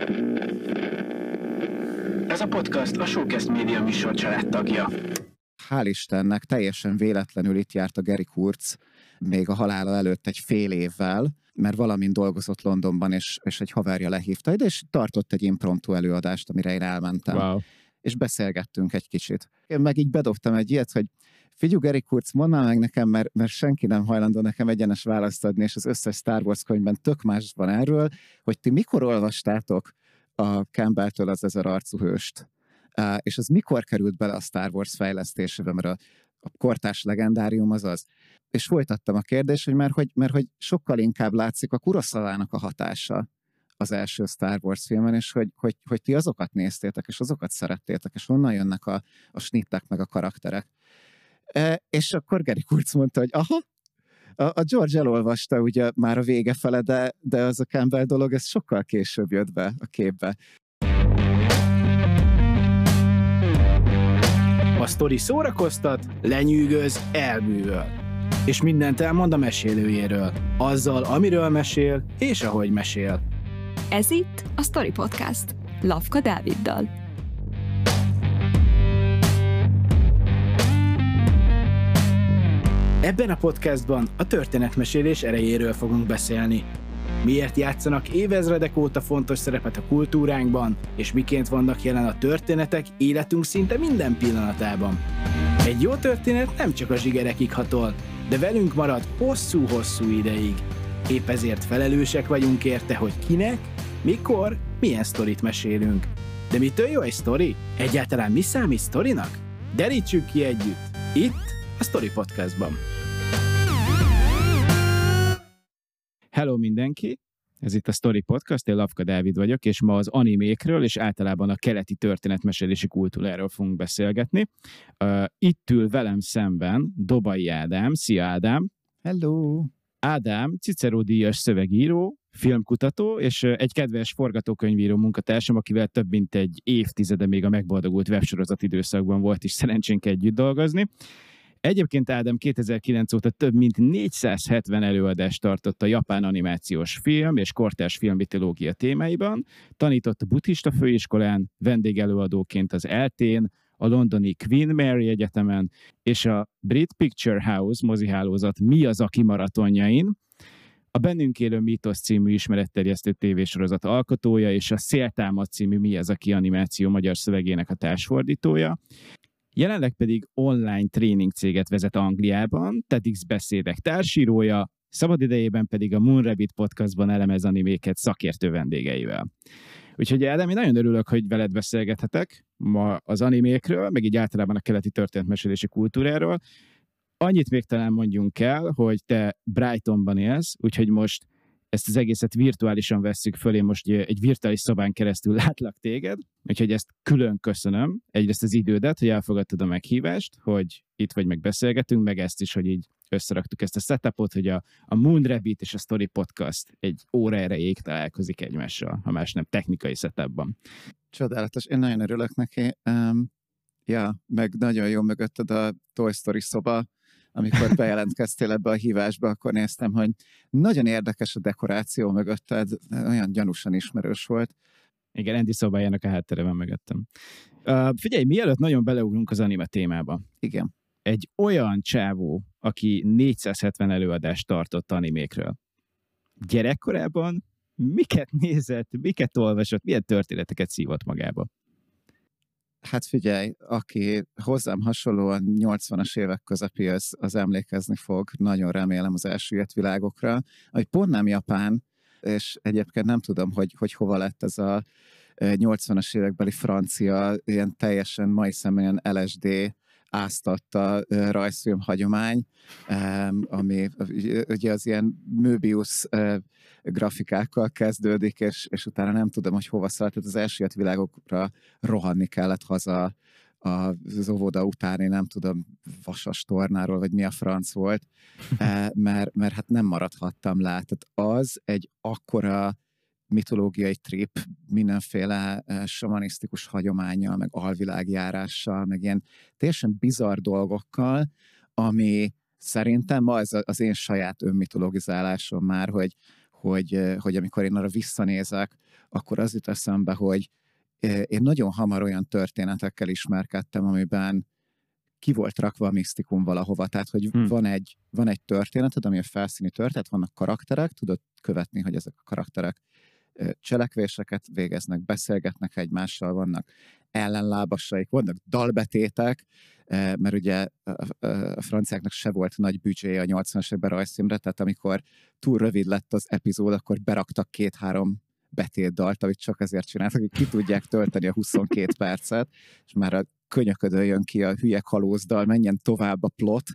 Ez a podcast a Showcast Média műsorcsalád tagja. Hál' Istennek teljesen véletlenül itt járt a Gary Kurtz, még a halála előtt egy fél évvel, mert valamint dolgozott Londonban, és egy haverja lehívta ide, és tartott egy impromptu előadást, amire én elmentem. Wow. És beszélgettünk egy kicsit. Én meg így bedobtam egy ilyet, hogy figyelj, Gary Kurtz, mondd már meg nekem, mert senki nem hajlandó nekem egyenes választ adni, és az összes Star Wars könyvben tök más van erről, hogy ti mikor olvastátok a Campbelltől az 1000 arcú hőst? És az mikor került bele a Star Wars fejlesztésébe, mert a kortárs legendárium az. És folytattam a kérdést, hogy mert hogy sokkal inkább látszik a Kurosavának a hatása az első Star Wars filmen, és hogy ti azokat néztétek, és azokat szerettétek, és honnan jönnek a snittek meg a karakterek. És akkor Gary Kurtz mondta, hogy aha, a George elolvasta ugye már a vége fele, de az a Campbell dolog, ez sokkal később jött be a képbe. A sztori szórakoztat, lenyűgöz, elbűvöl. És mindent elmond a mesélőjéről. Azzal, amiről mesél, és ahogy mesél. Ez itt a Story Podcast, Lavka Dáviddal. Ebben a podcastban a történetmesélés erejéről fogunk beszélni. Miért játszanak évezredek óta fontos szerepet a kultúránkban, és miként vannak jelen a történetek életünk szinte minden pillanatában. Egy jó történet nem csak a zsigerekig hatol, de velünk marad hosszú-hosszú ideig. Épp ezért felelősek vagyunk érte, hogy kinek, mikor, milyen sztorit mesélünk. De mitől jó egy sztori? Egyáltalán mi számít sztorinak? Derítsük ki együtt, itt a Story Podcastban. Hello mindenki! Ez itt a Story Podcast, én Lavka Dávid vagyok, és ma az animékről és általában a keleti történetmesélési kultúráról fogunk beszélgetni. Itt ül velem szemben Dobai Ádám. Szia Ádám! Hello! Ádám Cicero-díjas szövegíró, filmkutató, és egy kedves forgatókönyvíró munkatársam, akivel több mint egy évtizede még a megboldogult websorozat időszakban volt is szerencsénk együtt dolgozni. Egyébként Ádám 2009 óta több mint 470 előadást tartott a japán animációs film és kortárs filmmitológia témáiban, tanított a buddhista főiskolán, vendégelőadóként az ELTE-n, a londoni Queen Mary Egyetemen és a Brit Picture House mozihálózat Miyazaki maratonjain, a Bennünk élő mítosz című ismeretterjesztő tévésorozat alkotója és a Széltámad című Miyazaki animáció magyar szövegének a társfordítója. Jelenleg pedig online tréning céget vezet Angliában, TEDx beszédek társírója, szabadidejében pedig a Moon Rabbit podcastban elemez animéket szakértő vendégeivel. Úgyhogy Ádám, én nagyon örülök, hogy veled beszélgethetek ma az animékről, meg így általában a keleti történetmesélési kultúráról. Annyit még talán mondjunk el, hogy te Brightonban élsz, úgyhogy most ezt az egészet virtuálisan vesszük föl, én most egy virtuális szobán keresztül látlak téged, úgyhogy ezt külön köszönöm, egyrészt az idődet, hogy elfogadtad a meghívást, hogy itt vagy meg beszélgetünk, meg ezt is, hogy így összeraktuk ezt a setupot, hogy a Moon Rabbit és a Story Podcast egy óra erejéig találkozik egymással, ha más nem technikai setupban. Csodálatos, én nagyon örülök neki. Meg nagyon jó mögötted a Toy Story szoba. Amikor bejelentkeztél ebbe a hívásba, akkor néztem, hogy nagyon érdekes a dekoráció mögötted, olyan gyanúsan ismerős volt. Igen, Andy szobájának a háttere van mögöttem. Figyelj, mielőtt nagyon beleugrunk az anime témába. Igen. Egy olyan csávó, aki 470 előadást tartott animékről. Gyerekkorában miket nézett, miket olvasott, milyen történeteket szívott magába? Hát figyelj, aki hozzám hasonlóan 80-as évek közepi, az emlékezni fog, nagyon remélem az elsüllyedt világokra, hogy pont nem japán, és egyébként nem tudom, hogy hova lett ez a 80-as évekbeli francia, ilyen teljesen mai szemben LSD áztatta rajzfilm hagyomány, ami ugye az ilyen Möbius grafikákkal kezdődik, és utána nem tudom, hogy hova szállt, tehát az elsüllyedt világokra rohanni kellett haza az óvoda utáni, nem tudom, vasas tornáról, vagy mi a franc volt, mert hát nem maradhattam le. Tehát az egy akkora mitológiai trip, mindenféle samanisztikus hagyománnyal, meg alvilágjárással, meg ilyen teljesen bizarr dolgokkal, ami szerintem az én saját önmitologizálásom már, hogy amikor én arra visszanézek, akkor az jut eszembe, hogy én nagyon hamar olyan történetekkel ismerkedtem, amiben ki volt rakva a misztikum valahova. Tehát, hogy van egy történeted, ami a felszíni történet, vannak karakterek, tudod követni, hogy ezek a karakterek cselekvéseket végeznek, beszélgetnek egymással, vannak ellenlábasaik, vannak dalbetétek, mert ugye a franciáknak se volt nagy büdzséje a 80-as években rajzfilmre, tehát amikor túl rövid lett az epizód, akkor beraktak 2-3 betétdalt, amit csak ezért csináltak, hogy ki tudják tölteni a 22 percet, és már a könyöködön jön ki a hülye kalózdal, menjen tovább a plot.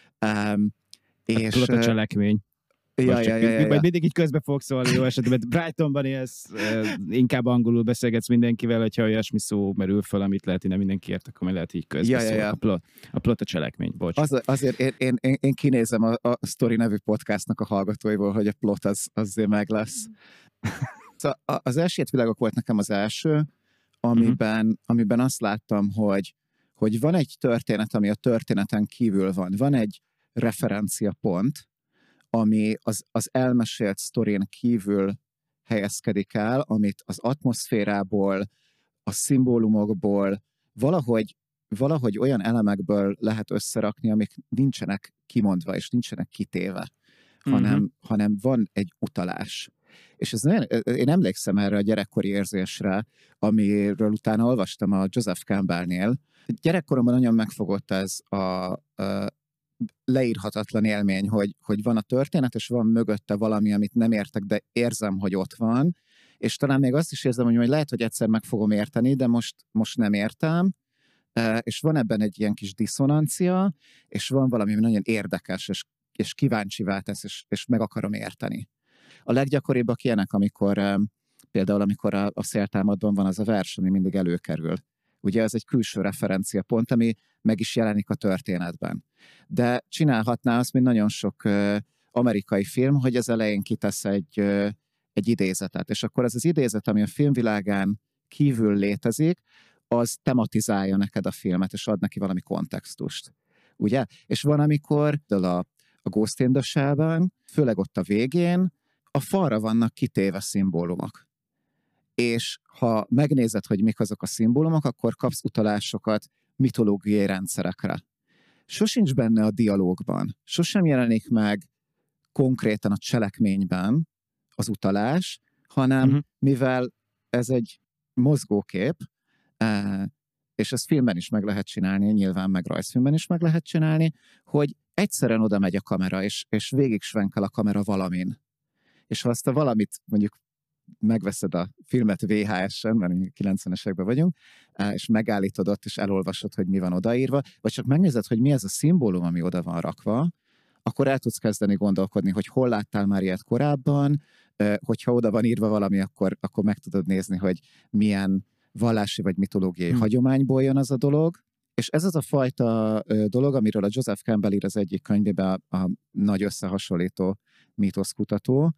És plot a cselekmény. Vagy mindig így közbe fogsz szólni, jó esetben. Brightonban élsz, inkább angolul beszélgetsz mindenkivel, hogyha olyasmi szó merül fel, amit lehet, hogy nem mindenki ért, akkor lehet így közbe szól. A plot a cselekmény, bocs. Azért én kinézem a Story nevű podcastnak a hallgatóiból, hogy a plot azért meg lesz. Szóval az Elsüllyedt világok volt nekem az első, amiben azt láttam, hogy van egy történet, ami a történeten kívül van. Van egy referenciapont, ami az elmesélt sztorén kívül helyezkedik el, amit az atmoszférából, a szimbólumokból, valahogy olyan elemekből lehet összerakni, amik nincsenek kimondva, és nincsenek kitéve, hanem van egy utalás. És én emlékszem erre a gyerekkori érzésre, amiről utána olvastam a Joseph Campbellnél. Gyerekkoromban nagyon megfogott ez a leírhatatlan élmény, hogy van a történet, és van mögötte valami, amit nem értek, de érzem, hogy ott van, és talán még azt is érzem, hogy majd lehet, hogy egyszer meg fogom érteni, de most nem értem, és van ebben egy ilyen kis diszonancia, és van valami nagyon érdekes, és kíváncsivá tesz, és meg akarom érteni. A leggyakoribbak ilyenek, például amikor a Széltámadban van az a vers, ami mindig előkerül. Ugye ez egy külső referenciapont, ami meg is jelenik a történetben. De csinálhatná azt, mint nagyon sok amerikai film, hogy az elején kitesz egy idézetet, és akkor ez az idézet, ami a filmvilágán kívül létezik, az tematizálja neked a filmet, és ad neki valami kontextust. Ugye? És van, amikor a Ghost in the Shell-ben, főleg ott a végén, a falra vannak kitéve szimbólumok. És ha megnézed, hogy mik azok a szimbólumok, akkor kapsz utalásokat mitológiai rendszerekre. Sosincs benne a dialógban, sosem jelenik meg konkrétan a cselekményben az utalás, hanem mivel ez egy mozgókép, és ezt filmben is meg lehet csinálni, nyilván meg rajzfilmben is meg lehet csinálni, hogy egyszerűen oda megy a kamera, és végig svenkel a kamera valamin. És ha azt a valamit mondjuk megveszed a filmet VHS-en, mert 90-es években vagyunk, és megállítod ott, és elolvasod, hogy mi van odaírva, vagy csak megnézed, hogy mi ez a szimbólum, ami oda van rakva, akkor el tudsz kezdeni gondolkodni, hogy hol láttál már ilyet korábban, hogyha oda van írva valami, akkor meg tudod nézni, hogy milyen vallási vagy mitológiai hagyományból jön az a dolog, és ez az a fajta dolog, amiről a Joseph Campbell ír az egyik könyvében, a nagy összehasonlító mítoszkutató.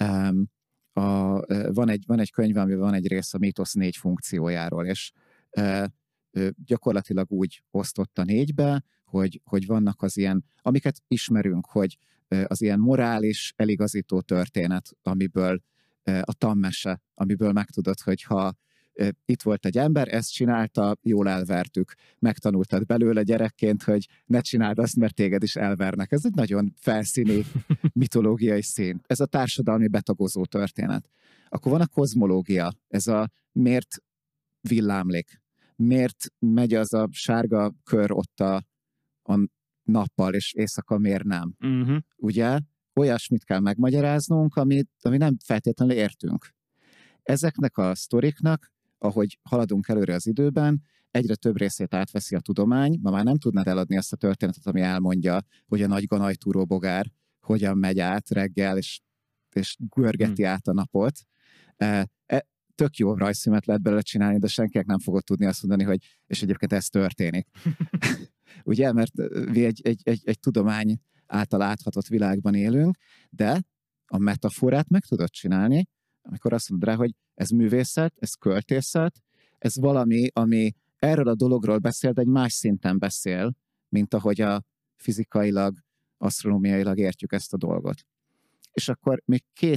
Van egy könyv, amiben van egy rész a mítosz 4 funkciójáról, és gyakorlatilag úgy osztotta 4-be, hogy vannak az ilyen, amiket ismerünk, hogy az ilyen morális, eligazító történet, amiből a tanmese, amiből megtudod, hogy ha itt volt egy ember, ezt csinálta, jól elvertük. Megtanultad belőle gyerekként, hogy ne csináld azt, mert téged is elvernek. Ez egy nagyon felszíni mitológiai szín. Ez a társadalmi betagozó történet. Akkor van a kozmológia. Ez a miért villámlik? Miért megy az a sárga kör ott a nappal, és éjszaka miért nem? Ugye? Olyasmit kell megmagyaráznunk, ami nem feltétlenül értünk. Ezeknek a sztoriknak, ahogy haladunk előre az időben, egyre több részét átveszi a tudomány, ma már nem tudnád eladni azt a történetet, ami elmondja, hogy a nagy ganajtúró bogár hogyan megy át reggel, és görgeti át a napot. Tök jó rajzfilmet lehet belőle csinálni, de senkinek nem fogod tudni azt mondani, hogy és egyébként ez történik. Ugye, mert mi egy tudomány által áthatott világban élünk, de a metaforát meg tudod csinálni, amikor azt mondod rá, hogy ez művészet, ez költészet, ez valami, ami erről a dologról beszél, de egy más szinten beszél, mint ahogy a fizikailag, asztronómiailag értjük ezt a dolgot. És akkor még 2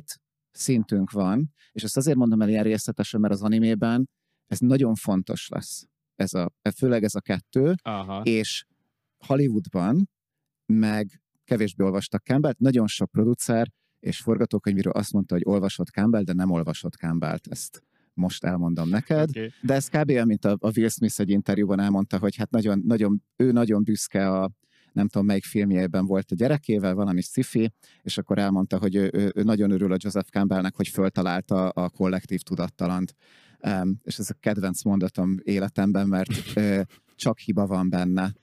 szintünk van, és ezt azért mondom el ilyen részletesen, mert az animében ez nagyon fontos lesz. Főleg ez a kettő, Aha. és Hollywoodban meg kevésbé olvastak Campbellt, nagyon sok producer és forgatókönyvíró azt mondta, hogy olvasott Campbell, de nem olvasott Campbellt, ezt most elmondom neked. Okay. De ez kb. Mint a Will Smith egy interjúban elmondta, hogy hát ő nagyon büszke a nem tudom melyik filmjében volt a gyerekével, valami sci-fi, és akkor elmondta, hogy ő nagyon örül a Joseph Campbellnek, hogy föltalálta a kollektív tudattalant. És ez a kedvenc mondatom életemben, mert csak hiba van benne.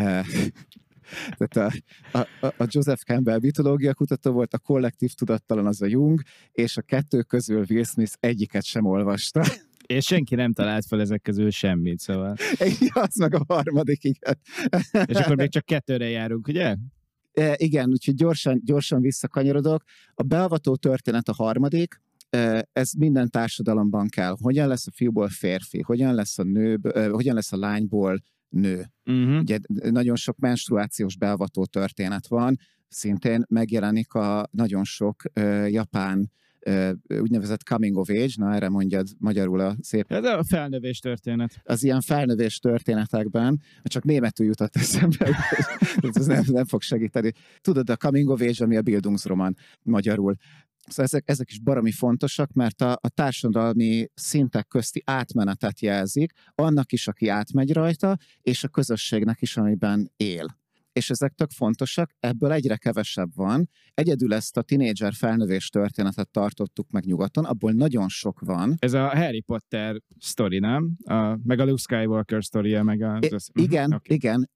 Tehát a Joseph Campbell mitológia kutató volt, a kollektív tudattalan az a Jung, és a kettő közül Will Smith egyiket sem olvasta. És senki nem talált fel ezek közül semmit, szóval. Az meg a harmadik, igen. És akkor még csak 2-re járunk, ugye? Igen, úgyhogy gyorsan visszakanyarodok. A beavató történet a harmadik, ez minden társadalomban kell. Hogyan lesz a fiúból férfi? Hogyan lesz a lányból nő? Ugye nagyon sok menstruációs beavató történet van, szintén megjelenik a nagyon sok japán úgynevezett coming of age, na erre mondjad magyarul a szép. Ez a felnövés történet. Az ilyen felnövés történetekben, csak németül jutott eszembe, ez nem fog segíteni. Tudod, a coming of age, ami a Bildungsroman magyarul. Szóval ezek is baromi fontosak, mert a társadalmi szintek közti átmenetet jelzik, annak is, aki átmegy rajta, és a közösségnek is, amiben él. És ezek tök fontosak, ebből egyre kevesebb van. Egyedül ezt a tinédzser felnövés történetet tartottuk meg nyugaton, abból nagyon sok van. Ez a Harry Potter sztori, nem? Meg a Luke Skywalker sztoria, meg Igen, okay. Igen.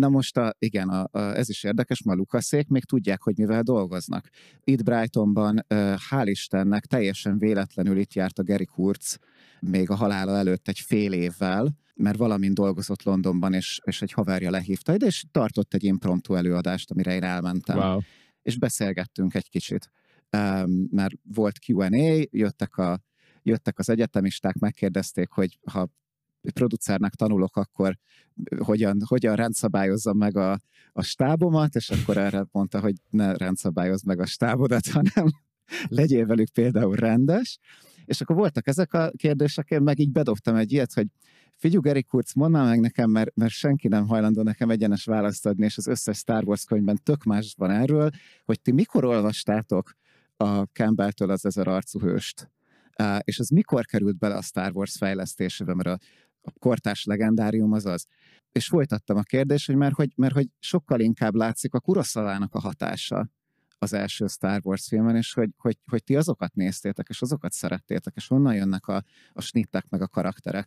Ez is érdekes, ma Lukasék még tudják, hogy mivel dolgoznak. Itt Brightonban, hál' Istennek, teljesen véletlenül itt járt a Gary Kurtz, még a halála előtt egy fél évvel, mert valamint dolgozott Londonban, és egy haverja lehívta ide, és tartott egy impromptu előadást, amire én elmentem. Wow. És beszélgettünk egy kicsit. Mert volt Q&A, jöttek az egyetemisták, megkérdezték, hogy ha producernek tanulok, akkor hogyan rendszabályozzam meg a stábomat, és akkor erre mondta, hogy ne rendszabályozd meg a stábodat, hanem legyél velük például rendes. És akkor voltak ezek a kérdések, én meg így bedobtam egy ilyet, hogy figyelj, Gary Kurtz, mondd már meg nekem, mert senki nem hajlandó nekem egyenes választ adni, és az összes Star Wars könyvben tök más van erről, hogy ti mikor olvastátok a Campbelltől az 1000 arcú hőst? És ez mikor került bele a Star Wars fejlesztésébe, mert a kortárs legendárium az. És folytattam a kérdést, hogy mert hogy sokkal inkább látszik a Kurosavának a hatása az első Star Wars filmen, és hogy ti azokat néztétek, és azokat szerettétek, és honnan jönnek a snittek, meg a karakterek.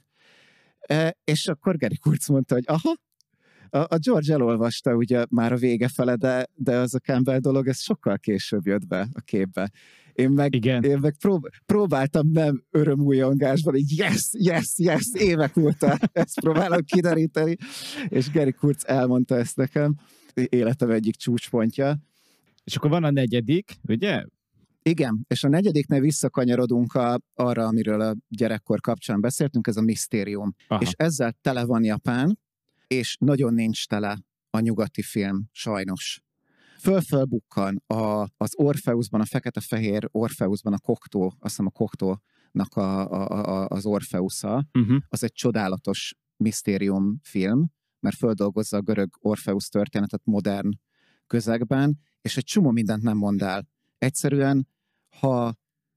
És akkor Gary Kurtz mondta, hogy a George elolvasta ugye már a vége fele, de az a Campbell dolog, ez sokkal később jött be a képbe. Én meg próbáltam nem örömújongásban, így yes, évek óta ezt próbálom kideríteni, és Gary Kurtz elmondta ezt nekem, életem egyik csúcspontja. És akkor van a 4., ugye? Igen, és a 4. visszakanyarodunk arra, amiről a gyerekkor kapcsán beszéltünk, ez a misztérium. Aha. És ezzel tele van Japán, és nagyon nincs tele a nyugati film, sajnos. Fölbukkan az Orpheusban, a fekete-fehér Orpheusban a Koktó, azt hiszem a Koktónak az Orpheusza, az egy csodálatos misztérium film, mert földolgozza a görög Orpheus történetet modern közegben, és egy csomó mindent nem mond el. Egyszerűen, ha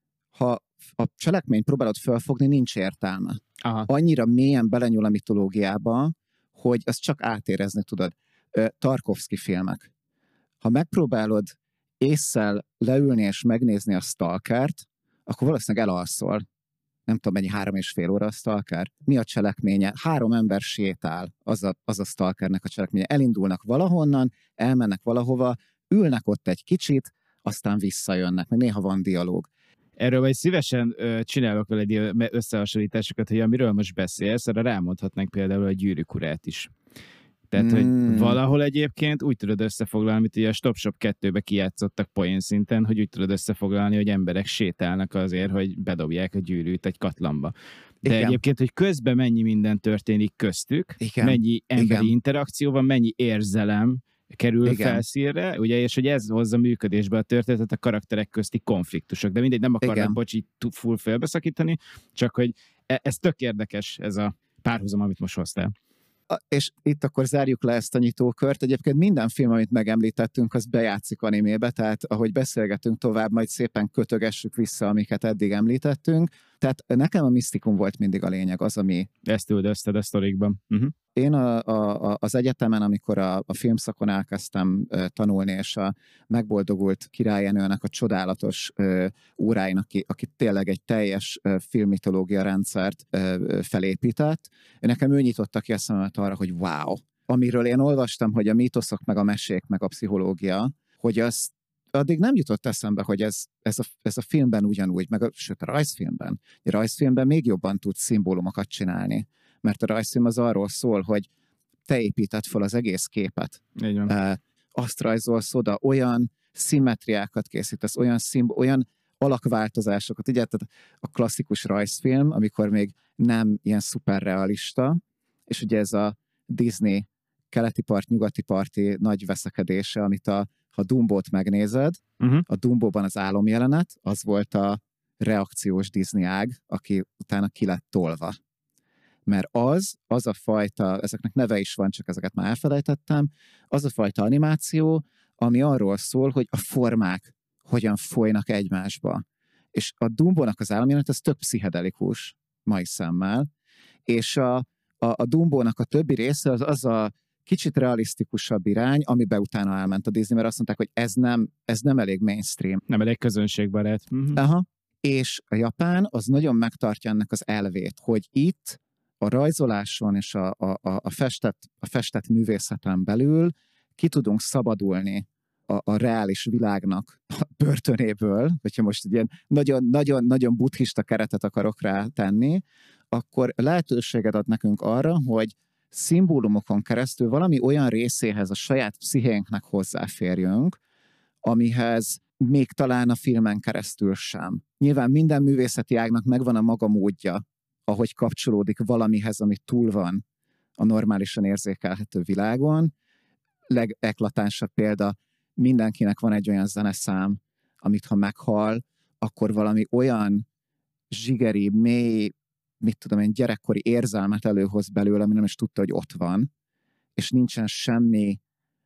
a cselekményt próbálod felfogni, nincs értelme. Aha. Annyira mélyen belenyúl a mitológiába, hogy azt csak átérezni tudod. Tarkovsky filmek. Ha megpróbálod ésszel leülni és megnézni a Stalkert, akkor valószínűleg elalszol. Nem tudom, mennyi 3,5 óra a Stalker. Mi a cselekménye? 3 ember sétál, az a Stalkernek a cselekménye. Elindulnak valahonnan, elmennek valahova, ülnek ott egy kicsit, aztán visszajönnek, meg néha van dialóg. Erről majd szívesen csinálok vele összehasonlításokat, hogy amiről most beszélsz, arra rámondhatnánk például a Gyűrűk urát is. Tehát, hogy valahol egyébként úgy tudod összefoglalni, amit ugye a Stop Shop 2-be kijátszottak poén szinten, hogy úgy tudod összefoglalni, hogy emberek sétálnak azért, hogy bedobják a gyűrűt egy katlanba. De igen. Egyébként, hogy közben mennyi minden történik köztük, igen. Mennyi emberi interakció van, mennyi érzelem, kerül Igen. felszínre, ugye, és hogy ez hozza működésbe a történetet, a karakterek közti konfliktusok. De mindegy, nem akarnak, Igen. bocsi, full félbeszakítani, csak hogy ez tök érdekes, ez a párhuzam, amit most hoztál. És itt akkor zárjuk le ezt a nyitókört. Egyébként minden film, amit megemlítettünk, az bejátszik animébe, tehát ahogy beszélgetünk tovább, majd szépen kötögessük vissza, amiket eddig említettünk. Tehát nekem a misztikum volt mindig a lényeg, az, ami... Ezt üldözted a sztorikban. Én az egyetemen, amikor a filmszakon elkezdtem tanulni, és a megboldogult királyenőnek a csodálatos óráin, aki tényleg egy teljes filmmitológia rendszert felépített, nekem ő nyitotta ki a szememet arra, hogy wow. Amiről én olvastam, hogy a mítoszok, meg a mesék, meg a pszichológia, hogy az addig nem jutott eszembe, hogy ez a filmben ugyanúgy, sőt a rajzfilmben. A rajzfilmben még jobban tud szimbólumokat csinálni. Mert a rajzfilm az arról szól, hogy te építed fel az egész képet. Azt rajzolsz oda, olyan szimmetriákat készítesz, olyan alakváltozásokat. Ugye a klasszikus rajzfilm, amikor még nem ilyen szuperrealista, és ugye ez a Disney keleti part, nyugati parti nagy veszekedése, amit ha Dumbót megnézed, a Dumbóban az álomjelenet, az volt a reakciós Disney ág, aki utána ki lett tolva. Mert az a fajta, ezeknek neve is van, csak ezeket már elfelejtettem, az a fajta animáció, ami arról szól, hogy a formák hogyan folynak egymásba. És a Dumbónak az álomjelenet, ez tök pszichedelikus mai szemmel, és a Dumbónak a többi része az a kicsit realisztikusabb irány, amiben utána elment a Disney, mert azt mondták, hogy ez nem elég mainstream. Nem elég közönségbarát. Aha. És a japán az nagyon megtartja ennek az elvét, hogy itt a rajzoláson és a festett művészeten belül ki tudunk szabadulni a reális világnak a börtönéből, hogyha most egy ilyen nagyon buddhista keretet akarok rá tenni, akkor lehetőséget ad nekünk arra, hogy szimbólumokon keresztül valami olyan részéhez a saját pszichénknek hozzáférjünk, amihez még talán a filmen keresztül sem. Nyilván minden művészeti ágnak megvan a maga módja, ahogy kapcsolódik valamihez, ami túl van a normálisan érzékelhető világon. Legeklatánsabb példa, mindenkinek van egy olyan zeneszám, amit ha meghal, akkor valami olyan zsigeri, mély, gyerekkori érzelmet előhoz belőle, ami nem is tudta, hogy ott van, és nincsen semmi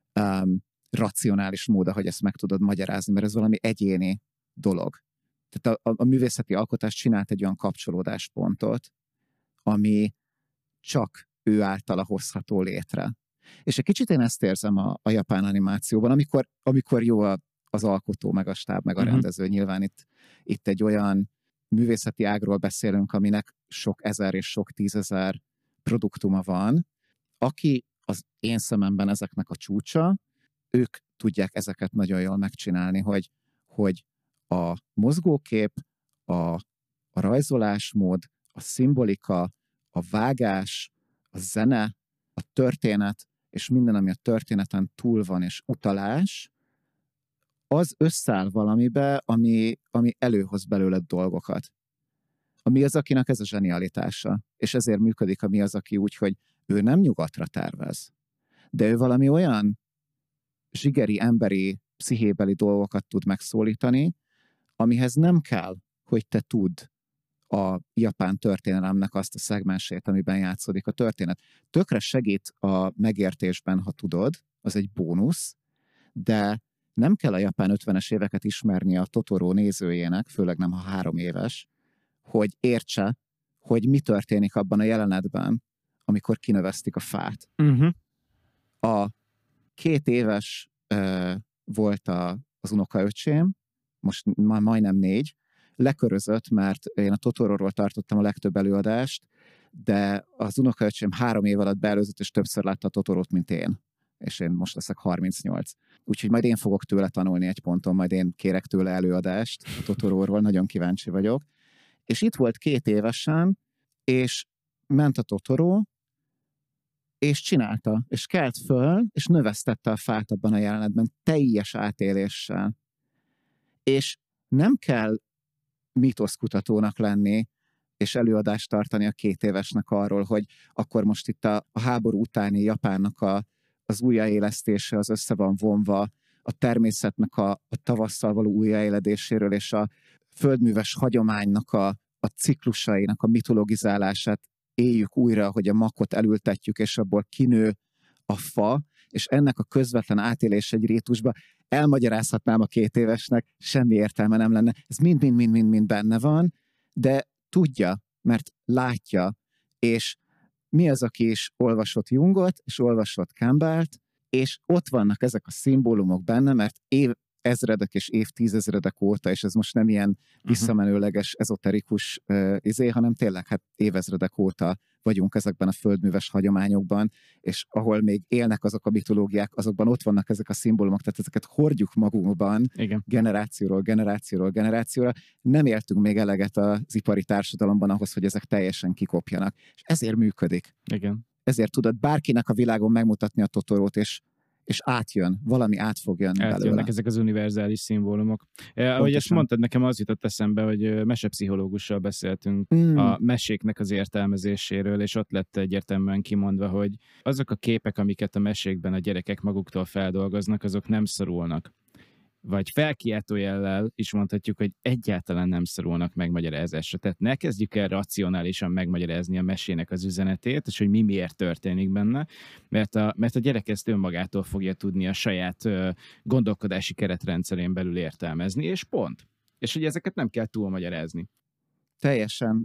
racionális mód, hogy ezt meg tudod magyarázni, mert ez valami egyéni dolog. Tehát a művészeti alkotás csinált egy olyan kapcsolódáspontot, ami csak ő általa hozható létre. És egy kicsit én ezt érzem a japán animációban, amikor jó az alkotó, meg a stáb, meg a rendező. Nyilván itt egy olyan művészeti ágról beszélünk, aminek sok ezer és sok tízezer produktuma van. Aki az én szememben ezeknek a csúcsa, ők tudják ezeket nagyon jól megcsinálni, hogy a mozgókép, a rajzolásmód, a szimbolika, a vágás, a zene, a történet, és minden, ami a történeten túl van, és utalás, az összeáll valamibe, ami előhoz belőled dolgokat. A Miyazakinak ez a zsenialitása, és ezért működik a Miyazaki úgy, hogy ő nem nyugatra tervez, de ő valami olyan zsigeri, emberi, pszichébeli dolgokat tud megszólítani, amihez nem kell, hogy te tudd a japán történelemnek azt a szegmensét, amiben játszódik a történet. Tökre segít a megértésben, ha tudod, az egy bónusz, de nem kell a japán 50-es éveket ismerni a Totoro nézőjének, főleg nem, ha 3 éves, hogy értse, hogy mi történik abban a jelenetben, amikor kinövesztik a fát. A 2 éves volt az unokaöcsém, most már majdnem 4, lekörözött, mert én a Totoróról tartottam a legtöbb előadást, de az unokaöcsém 3 év alatt beelőzött, és többször látta a Totorót, mint én. És én most leszek 38. Úgyhogy majd én fogok tőle tanulni egy ponton, majd én kérek tőle előadást a Totoróról, nagyon kíváncsi vagyok. És itt volt 2 évesen, és ment a Totoro, és csinálta, és kelt föl, és növesztette a fát abban a jelenetben teljes átéléssel. És nem kell mítoszkutatónak lenni, és előadást tartani a 2 évesnek arról, hogy akkor most itt a háború utáni Japánnak a az újjáélesztése az össze van vonva a természetnek a tavasszal való újjáéledéséről, és a földműves hagyománynak a ciklusainak a mitologizálását éljük újra, hogy a makot elültetjük, és abból kinő a fa, és ennek a közvetlen átélés egy rétusba, elmagyarázhatnám a 2 évesnek, semmi értelme nem lenne. Ez mind benne van, de tudja, mert látja, és mi az, aki is olvasott Jungot, és olvasott Campbellt, és ott vannak ezek a szimbólumok benne, mert ezredek és évtizedek óta, és ez most nem ilyen visszamenőleges, ezoterikus hanem tényleg hát évezredek óta vagyunk ezekben a földműves hagyományokban, és ahol még élnek azok a mitológiák, azokban ott vannak ezek a szimbólumok, tehát ezeket hordjuk magunkban, igen, generációra. Nem éltünk még eleget az ipari társadalomban ahhoz, hogy ezek teljesen kikopjanak. És ezért működik. Igen. Ezért tudod bárkinek a világon megmutatni a Totorót, és átjön, valami át fog jönni belőle. Átjönnek ezek az univerzális szimbólumok. Ahogy ezt mondtad, nekem az jutott eszembe, hogy mesepszichológussal beszéltünk a meséknek az értelmezéséről, és ott lett egyértelműen kimondva, hogy azok a képek, amiket a mesékben a gyerekek maguktól feldolgoznak, azok nem szorulnak. Vagy felkiáltó jellel is mondhatjuk, hogy egyáltalán nem szorulnak megmagyarázásra. Tehát ne kezdjük el racionálisan megmagyarázni a mesének az üzenetét, és hogy mi miért történik benne, mert a gyerek ezt önmagától fogja tudni a saját gondolkodási keretrendszerén belül értelmezni, és pont. És hogy ezeket nem kell túlmagyarázni. Teljesen.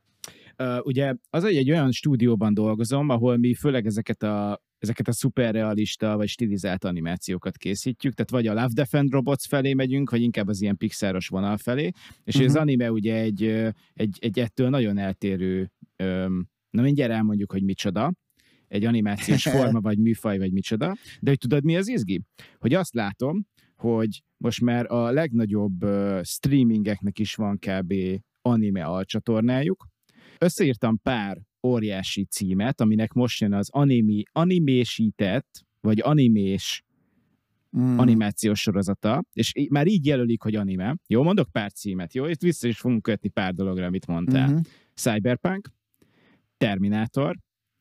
Ugye az, hogy egy olyan stúdióban dolgozom, ahol mi főleg ezeket a szuperrealista vagy stilizált animációkat készítjük, tehát vagy a Love, Death and Robots felé megyünk, vagy inkább az ilyen pixáros vonal felé, és az anime ugye egy ettől nagyon eltérő, na mindjárt elmondjuk, hogy micsoda, egy animációs forma, vagy műfaj, vagy micsoda, de hogy tudod, mi az izgi? Hogy azt látom, hogy most már a legnagyobb streamingeknek is van kb. Anime alcsatornájuk. Összeírtam pár óriási címet, aminek most jön az animésített, vagy animés animációs sorozata, és már így jelölik, hogy anime. Jó, mondok pár címet, jó? Itt vissza is fogunk kötni pár dologra, amit mondtál. Cyberpunk, Terminator,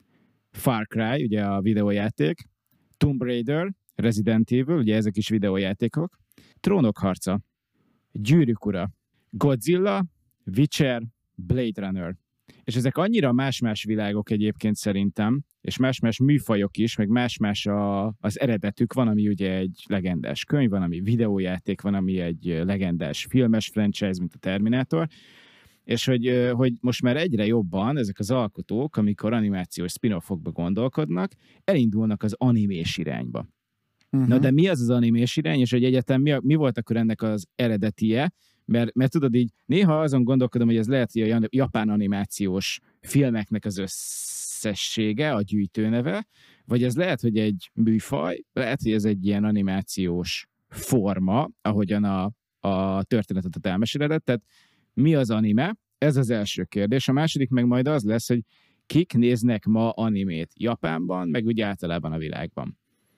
Far Cry, ugye a videójáték, Tomb Raider, Resident Evil, ugye ezek is videójátékok, Trónok harca, Gyűrűk ura, Godzilla, Witcher, Blade Runner. És ezek annyira más-más világok egyébként szerintem, és más-más műfajok is, meg más-más az eredetük. Van, ami ugye egy legendás könyv, van, ami videójáték, van, ami egy legendás filmes franchise, mint a Terminator. És hogy most már egyre jobban ezek az alkotók, amikor animációs spin-offokba gondolkodnak, elindulnak az animés irányba. Na de mi az animés irány, és hogy egyetem mi volt akkor ennek az eredetie? Mert tudod így, néha azon gondolkodom, hogy ez lehet, hogy a japán animációs filmeknek az összessége, a gyűjtőneve, vagy ez lehet, hogy egy műfaj, lehet, hogy ez egy ilyen animációs forma, ahogyan a történetet elmeséled. Tehát mi az anime? Ez az első kérdés. A második meg majd az lesz, hogy kik néznek ma animét Japánban, meg úgy általában a világban.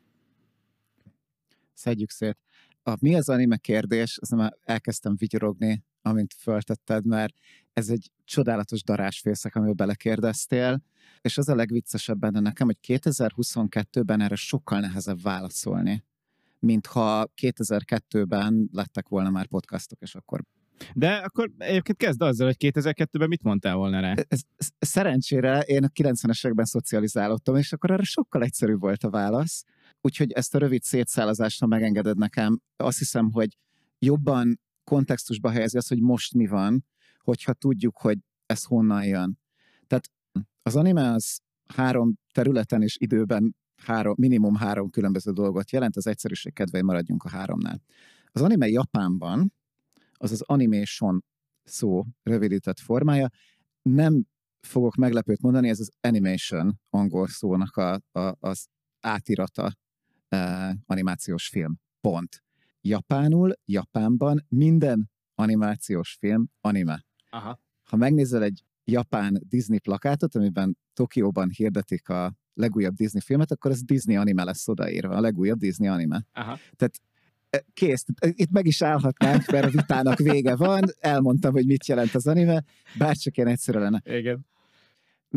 Szedjük szét. Mi az anime kérdés, azt már elkezdtem vigyorogni, amint föltetted, mert ez egy csodálatos darázsfészek, amivel belekérdeztél, és az a legviccesebb benne nekem, hogy 2022-ben erre sokkal nehezebb válaszolni, mint ha 2002-ben lettek volna már podcastok, és akkor... De akkor egyébként kezd azzal, hogy 2002-ben mit mondtál volna rá? Szerencsére én a 90-es években szocializálódtam, és akkor erre sokkal egyszerűbb volt a válasz. Úgyhogy ezt a rövid szétszálazást, ha megengeded nekem, azt hiszem, hogy jobban kontextusba helyezi azt, hogy most mi van, hogyha tudjuk, hogy ez honnan jön. Tehát az anime az 3 területen és időben minimum 3 különböző dolgot jelent, az egyszerűség kedvéért maradjunk a 3-nál. Az anime Japánban, az animation szó rövidített formája, nem fogok meglepőt mondani, ez az animation angol szónak az átirata animációs film. Pont. Japánban minden animációs film anime. Aha. Ha megnézel egy japán Disney plakátot, amiben Tokióban hirdetik a legújabb Disney filmet, akkor ez Disney anime lesz odaírva, a legújabb Disney anime. Aha. Tehát kész. Itt meg is állhatnánk, mert a vitának vége van, elmondtam, hogy mit jelent az anime, bárcsak ilyen egyszerű lenne. Igen. Na most,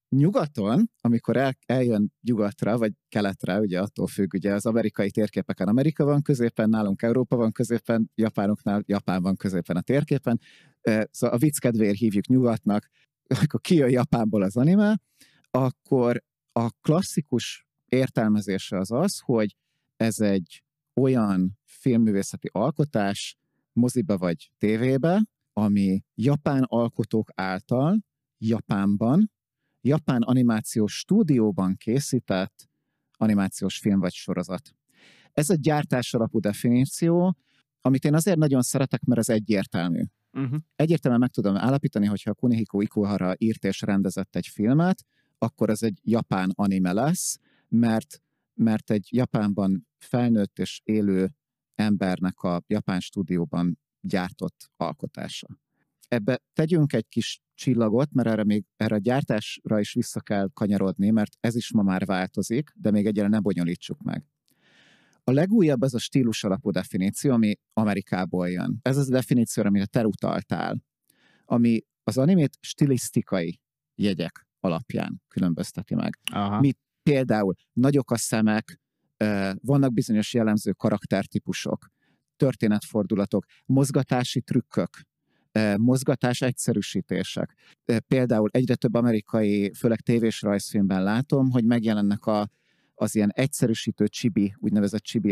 Nyugaton, amikor eljön nyugatra, vagy keletre, ugye attól függ, ugye az amerikai térképeken Amerika van középen, nálunk Európa van középen, japánoknál Japán van középen a térképen, szóval a vicc kedvéért hívjuk nyugatnak, amikor kijön Japánból az anime, akkor a klasszikus értelmezése az, hogy ez egy olyan filmművészeti alkotás, moziba vagy tévébe, ami japán alkotók által Japánban, japán animációs stúdióban készített animációs film vagy sorozat. Ez egy gyártás alapú definíció, amit én azért nagyon szeretek, mert ez egyértelmű. Egyértelműen meg tudom állapítani, hogyha Kunihiko Ikuhara írt és rendezett egy filmet, akkor ez egy japán anime lesz, mert egy Japánban felnőtt és élő embernek a japán stúdióban gyártott alkotása. Ebbe tegyünk egy kis csillagot, mert erre a gyártásra is vissza kell kanyarodni, mert ez is ma már változik, de még egyelőre ne bonyolítsuk meg. A legújabb ez a stílus alapú definíció, ami Amerikából jön. Ez az a definíció, amire te utaltál, ami az animét stilisztikai jegyek alapján különbözteti meg. Mi például nagyok a szemek, vannak bizonyos jellemző karaktertípusok, történetfordulatok, mozgatási trükkök, mozgatás egyszerűsítések. Például egyre több amerikai, főleg tévés rajzfilmben látom, hogy megjelennek az ilyen egyszerűsítő chibi, úgynevezett chibi,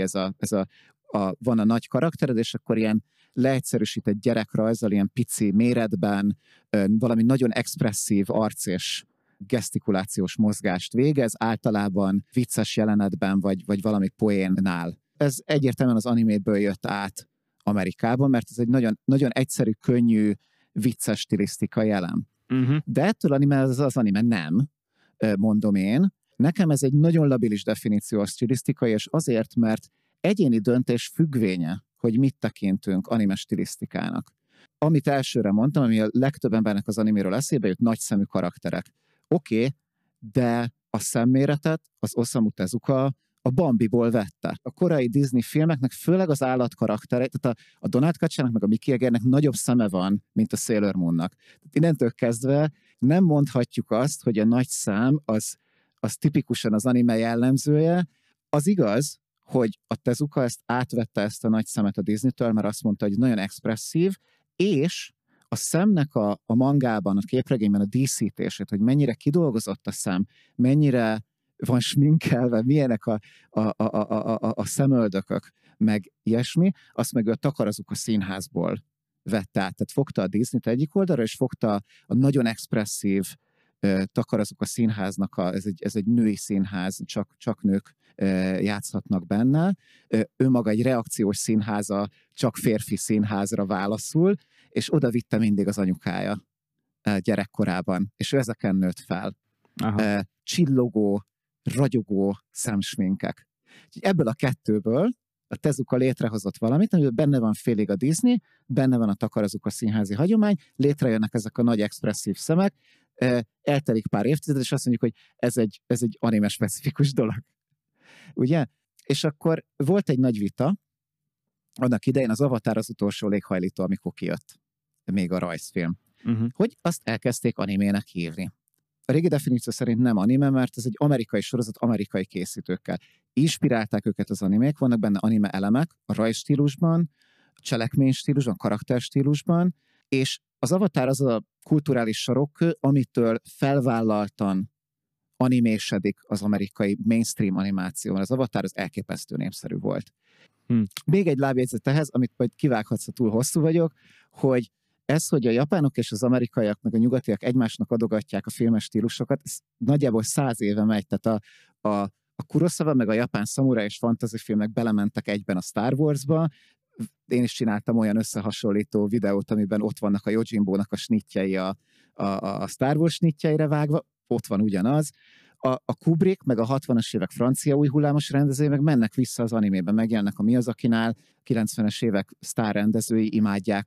van a nagy karaktered, és akkor ilyen leegyszerűsített gyerekrajzzal, ilyen pici méretben, valami nagyon expresszív arc és gesztikulációs mozgást végez, általában vicces jelenetben, vagy valami poénnál. Ez egyértelműen az animéből jött át Amerikában, mert ez egy nagyon, nagyon egyszerű, könnyű, vicces stilisztikai elem. De ettől az anime nem, mondom én. Nekem ez egy nagyon labilis definíció a stilisztikai, és azért, mert egyéni döntés függvénye, hogy mit tekintünk anime stilisztikának. Amit elsőre mondtam, ami a legtöbb embernek az animéről eszébe jut, nagyszemű karakterek. Oké, de a szemméretet az Osamu Tezuka a Bambiból vette. A korai Disney filmeknek, főleg az állatkarakterek, tehát a Donald Kacsának meg a Mickey Jaggernek nagyobb szeme van, mint a Sailor Moonnak. Tehát innentől kezdve nem mondhatjuk azt, hogy a nagy szám az tipikusan az anime jellemzője. Az igaz, hogy a Tezuka átvette ezt a nagy szemet a Disney-től, mert azt mondta, hogy nagyon expresszív, és a szemnek a mangában, a képregényben a díszítését, hogy mennyire kidolgozott a szem, mennyire van sminkelve, milyenek a szemöldökök, meg ilyesmi, azt meg a Takarazuka színházból vette át. Tehát fogta a Disney-t egyik oldalra, és fogta a nagyon expresszív Takarazuka színháznak, ez egy női színház, csak nők játszhatnak benne. Ő maga egy reakciós színháza, csak férfi színházra válaszul, és oda vitte mindig az anyukája gyerekkorában, és ő ezeken nőtt fel. Csillogó, ragyogó szemsminkek. Ebből a kettőből a Tezuka létrehozott valamit, amiben benne van félig a Disney, benne van a Takarazuka színházi hagyomány, létrejönnek ezek a nagy expresszív szemek, eltelik pár évtized, és azt mondjuk, hogy ez egy anime specifikus dolog. Ugye? És akkor volt egy nagy vita, annak idején az Avatar az utolsó léghajlító, amikor kijött még a rajzfilm, hogy azt elkezdték animének hívni. A régi definíció szerint nem anime, mert ez egy amerikai sorozat amerikai készítőkkel. Inspirálták őket az animék, vannak benne anime elemek a rajzstílusban, a cselekménystílusban, karakterstílusban, és az Avatar az a kulturális sarokkő, amitől felvállaltan animésedik az amerikai mainstream animáció. Az Avatar az elképesztő népszerű volt. Még egy lábjegyzet ehhez, amit majd kivághatsz, ha túl hosszú vagyok, hogy hogy a japánok és az amerikaiak, meg a nyugatiak egymásnak adogatják a filmes stílusokat, ez nagyjából 100 éve megy, tehát a Kurosawa meg a japán szamuráj és fantasy filmek belementek egyben a Star Warsba. Én is csináltam olyan összehasonlító videót, amiben ott vannak a Yojimbo-nak a snittjei a Star Wars snittjeire vágva, ott van ugyanaz. A Kubrick, meg a 60-as évek francia új hullámos rendezői meg mennek vissza az animében, megjelennek a Miyazakinál, 90-es évek sztárrendezői imádják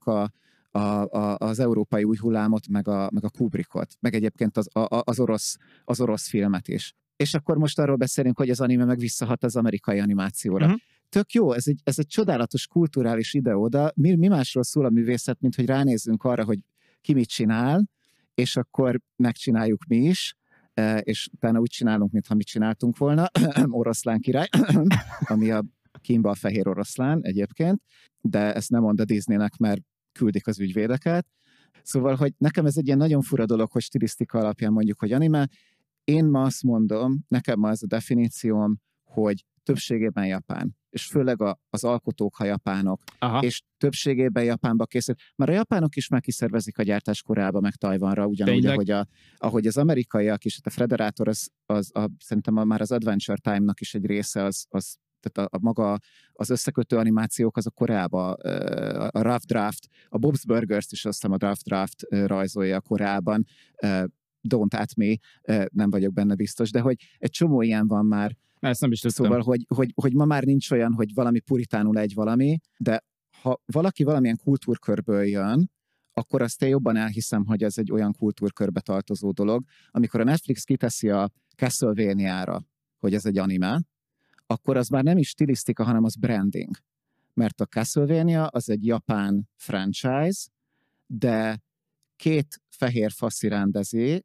az európai új hullámot, meg a Kubrickot, meg egyébként az orosz filmet is. És akkor most arról beszélünk, hogy az anime meg visszahat az amerikai animációra. Tök jó, ez egy csodálatos kulturális ide-oda. Mi másról szól a művészet, mint hogy ránézzünk arra, hogy ki mit csinál, és akkor megcsináljuk mi is. és utána úgy csinálunk, mintha mi csináltunk volna, oroszlán király, ami a Kimba a fehér oroszlán egyébként, de ezt nem mond a Disneynek, mert küldik az ügyvédeket. Szóval, hogy nekem ez egy ilyen nagyon fura dolog, hogy stilisztika alapján mondjuk, hogy anime. Én ma azt mondom, nekem ma ez a definícióm, hogy többségében japán, és főleg az alkotók, ha japánok, és többségében Japánba készül. Már a japánok is már kiszervezik a gyártás Koreába, meg Tajvanra, ugyanúgy, ahogy az amerikaiak is, a Frederator, szerintem már az Adventure Time-nak is egy része, tehát maga az összekötő animációk, az a Koreába, a Rough Draft, a Bob's Burgers-t is azt hiszem a Rough Draft rajzolja Koreában, Don't At Me, nem vagyok benne biztos, de hogy egy csomó ilyen van már. Ezt nem is tudtam. Szóval, hogy ma már nincs olyan, hogy valami puritánul egy valami, de ha valaki valamilyen kultúrkörből jön, akkor azt én jobban elhiszem, hogy ez egy olyan kultúrkörbe tartozó dolog. Amikor a Netflix kiteszi a Castlevania-ra, hogy ez egy anime, akkor az már nem is stilisztika, hanem az branding. Mert a Castlevania az egy japán franchise, de 2 fehér faszi rendezi,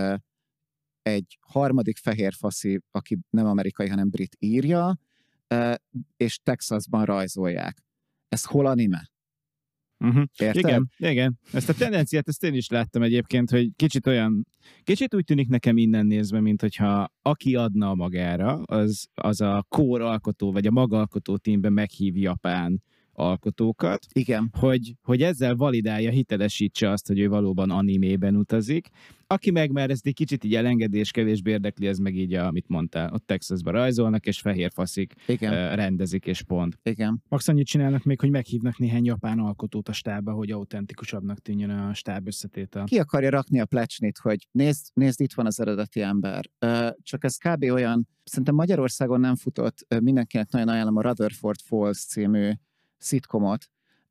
egy harmadik fehér faszi, aki nem amerikai, hanem brit írja, és Texasban rajzolják. Ez hol anime? Érted? Igen. Ezt a tendenciát ezt én is láttam egyébként, hogy kicsit úgy tűnik nekem innen nézve, mint hogyha aki adna magára, az a core alkotó, vagy a magalkotó teamben meghív japán alkotókat, igen. Hogy ezzel validálja, hitelesítse azt, hogy ő valóban animében utazik. Aki meg már ezt egy kicsit így elengedés, kevésbé érdekli, ez meg így, amit mondtál, ott Texasban rajzolnak, és fehér faszik rendezik, és pont. Igen. Max annyit csinálnak még, hogy meghívnak néhány japán alkotót a stábba, hogy autentikusabbnak tűnjön a stáb összetétel. Ki akarja rakni a plecsnit, hogy nézd, itt van az eredeti ember. Csak ez kb. Olyan, szerintem Magyarországon nem futott, mindenkinek nagyon ajánlom a Rutherford Falls című szitkomot,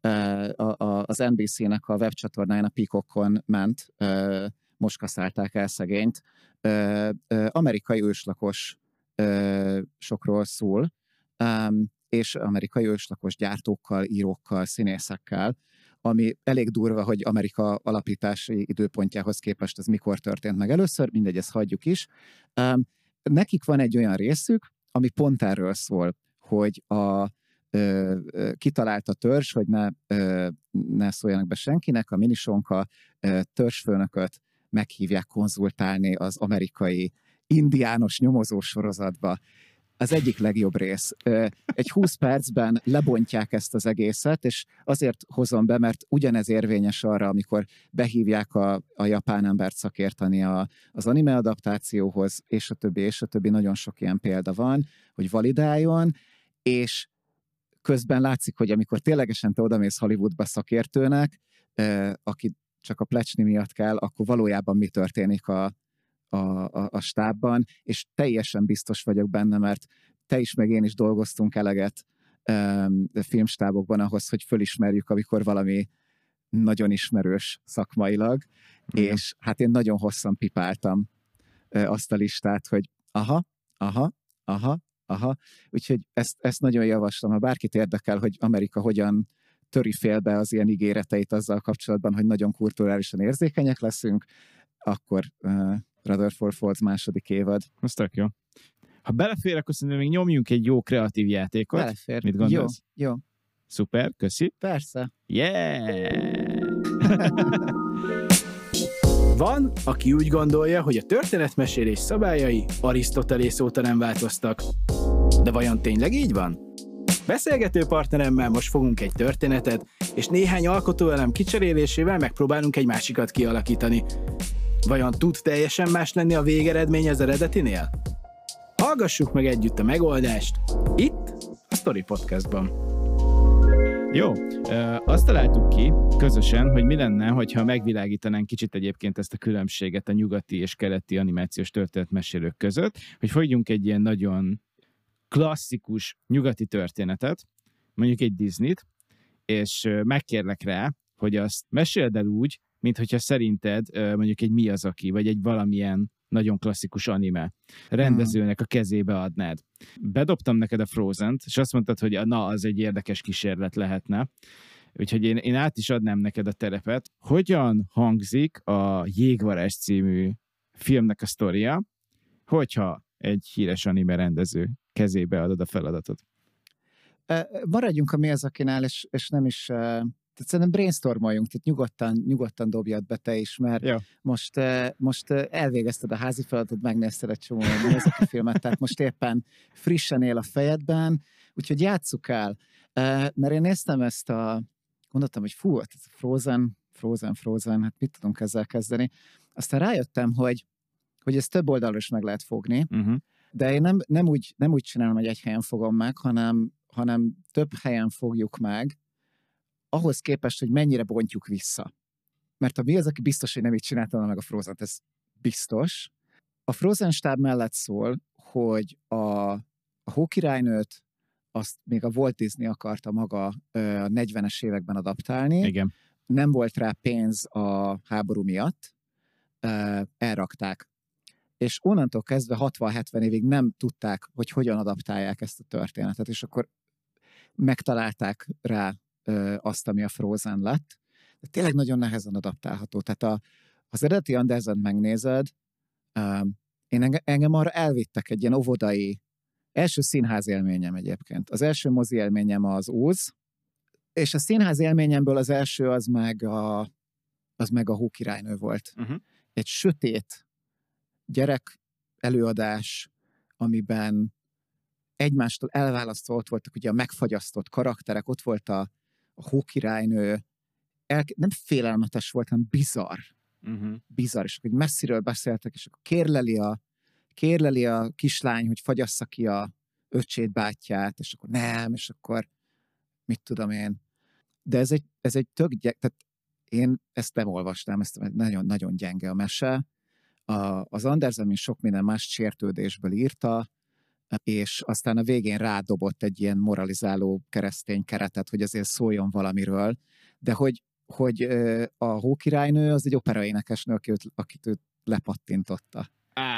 az NBC-nek a webcsatornáján, a Peacockon ment, most kaszálták el szegényt, amerikai őslakos sokról szól, és amerikai őslakos gyártókkal, írókkal, színészekkel, ami elég durva, hogy Amerika alapítási időpontjához képest ez mikor történt meg először, mindegy, ezt hagyjuk is. Nekik van egy olyan részük, ami pont erről szól, hogy kitalált a törzs, hogy ne szóljanak be senkinek, a minisonka törzsfőnököt meghívják konzultálni az amerikai indiános nyomozósorozatba. Az egyik legjobb rész. Egy 20 percben lebontják ezt az egészet, és azért hozom be, mert ugyanez érvényes arra, amikor behívják a japán embert szakérteni az anime adaptációhoz, és a többi, nagyon sok ilyen példa van, hogy validáljon, és közben látszik, hogy amikor ténylegesen te odamész Hollywoodba szakértőnek, aki csak a plecsni miatt kell, akkor valójában mi történik a stábban, és teljesen biztos vagyok benne, mert te is, meg én is dolgoztunk eleget filmstábokban ahhoz, hogy fölismerjük, amikor valami nagyon ismerős szakmailag, és hát én nagyon hosszan pipáltam azt a listát, hogy aha, úgyhogy ezt nagyon javaslom, ha bárkit érdekel, hogy Amerika hogyan töri félbe az ilyen ígéreteit azzal kapcsolatban, hogy nagyon kulturálisan érzékenyek leszünk, akkor Rutherford Falls második évad. Ez tök jó. Ha belefér, akkor szerintem még nyomjunk egy jó kreatív játékot. Belefér. Mit gondolsz? Jó. Szuper, köszi. Persze. Yeah! Van, aki úgy gondolja, hogy a történetmesélés szabályai Arisztotelész óta nem változtak. De vajon tényleg így van? Beszélgető partneremmel most fogunk egy történetet, és néhány alkotóelem kicserélésével megpróbálunk egy másikat kialakítani. Vajon tud teljesen más lenni a végeredmény az eredetinél? Hallgassuk meg együtt a megoldást, itt a Story Podcastban. Jó, azt találtuk ki közösen, hogy mi lenne, hogyha megvilágítanánk kicsit egyébként ezt a különbséget a nyugati és keleti animációs történetmesélők között, hogy fogjunk egy ilyen nagyon klasszikus nyugati történetet, mondjuk egy Disneyt, és megkérlek rá, hogy azt meséld el úgy, mint hogyha szerinted mondjuk egy Miyazaki, vagy egy valamilyen nagyon klasszikus anime rendezőnek a kezébe adnád. Bedobtam neked a Frozen-t, és azt mondtad, hogy na, az egy érdekes kísérlet lehetne. Úgyhogy én át is adnám neked a terepet. Hogyan hangzik a Jégvarázs című filmnek a sztoria, hogyha egy híres anime rendező kezébe adod a feladatot? Maradjunk a Miyazakinál, és nem is... Tehát szerintem brainstormoljunk, tehát nyugodtan dobjad be te is, mert Jó. most elvégezted a házi feladatot, megnézted egy csomó Miyazaki filmet, tehát most éppen frissen él a fejedben, úgyhogy játsszuk el. Mert én néztem ezt gondoltam, hogy fú, ez Frozen, hát mit tudunk ezzel kezdeni. Aztán rájöttem, hogy ez több oldalról is meg lehet fogni, de én nem úgy csinálom, hogy egy helyen fogom meg, hanem több helyen fogjuk meg, ahhoz képest, hogy mennyire bontjuk vissza. Mert aki biztos, hogy nem így csinálta meg a Frozen-t, ez biztos. A Frozen stáb mellett szól, hogy a Hókirálynőt azt még a Walt Disney akarta maga 40-es években adaptálni. Igen. Nem volt rá pénz a háború miatt, elrakták. És onnantól kezdve 60-70 évig nem tudták, hogy hogyan adaptálják ezt a történetet, és akkor megtalálták rá azt, ami a Frozen lett. De tényleg nagyon nehezen adaptálható. Tehát az eredeti Andersen megnézed, engem arra elvittek egy ilyen óvodai, első színház élményem egyébként. Az első mozi élményem az Óz, és a színház élményemből az első az meg a Hókirálynő volt. Egy sötét gyerek előadás, amiben egymástól elválasztva ott voltak ugye a megfagyasztott karakterek, ott volt a Hókirálynő, nem félelmetes volt, hanem bizarr. Bizarr, és akkor messziről beszéltek, és akkor kérleli a kislány, hogy fagyassza ki a öccsét, bátyját, és akkor nem, és akkor mit tudom én. De ez egy tehát én ezt nem olvastam, ezt nagyon-nagyon gyenge a mese. Az Andersen mint sok minden más sértődésből írta, és aztán a végén rádobott egy ilyen moralizáló keresztény keretet, hogy azért szóljon valamiről, de hogy a Hókirálynő az egy operaénekesnő, akit őt lepattintotta.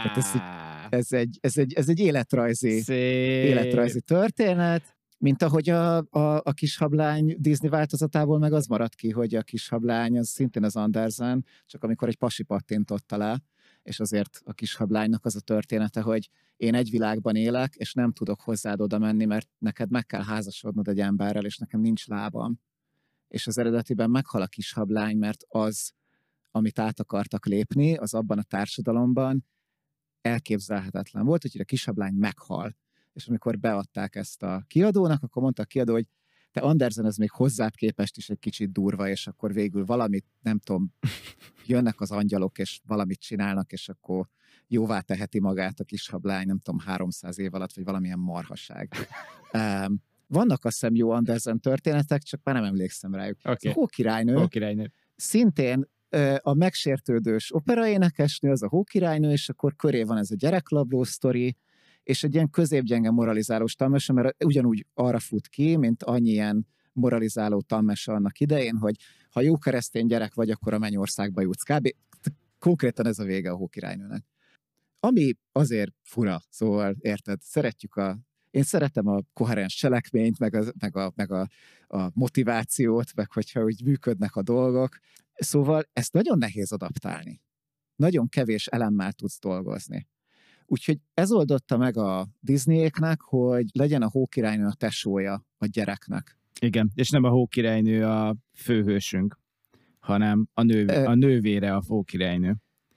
Ez egy életrajzi történet, mint ahogy a Kishablány Disney változatából meg az maradt ki, hogy a Kishablány az szintén az Andersen, csak amikor egy pasi pattintotta le, és azért a Kishablánynak az a története, hogy én egy világban élek, és nem tudok hozzád oda menni, mert neked meg kell házasodnod egy emberrel, és nekem nincs lábam. És az eredetiben meghal a Kishablány, mert az, amit át akartak lépni, az abban a társadalomban elképzelhetetlen volt, hogy a Kishablány meghal. És amikor beadták ezt a kiadónak, akkor mondta a kiadó, hogy te Andersen, ez még hozzád képest is egy kicsit durva, és akkor végül valamit, nem tudom, jönnek az angyalok, és valamit csinálnak, és akkor jóvá teheti magát a Kishablány, nem tudom, 300 év alatt, vagy valamilyen marhaság. Vannak azt hiszem jó Andersen történetek, csak már nem emlékszem rájuk. Okay. Hókirálynő. Szintén a megsértődős operaénekesnő, az a Hókirálynő, és akkor köré van ez a gyereklabló sztori, és egy ilyen középgyenge moralizálós tanmese, mert ugyanúgy arra fut ki, mint annyi ilyen moralizáló tanmese annak idején, hogy ha jó keresztény gyerek vagy, akkor a mennyországba jutsz. Kb. Konkrétan ez a vége a Hókirálynőnek. Ami azért fura, szóval érted, én szeretem a koherens cselekményt, meg a motivációt, meg hogyha úgy működnek a dolgok. Szóval ezt nagyon nehéz adaptálni. Nagyon kevés elemmel tudsz dolgozni. Úgyhogy ez oldotta meg a Disneyéknek, hogy legyen a Hókirálynő a tesója a gyereknek. Igen, és nem a Hókirálynő a főhősünk, hanem a nővére a Hókirálynő.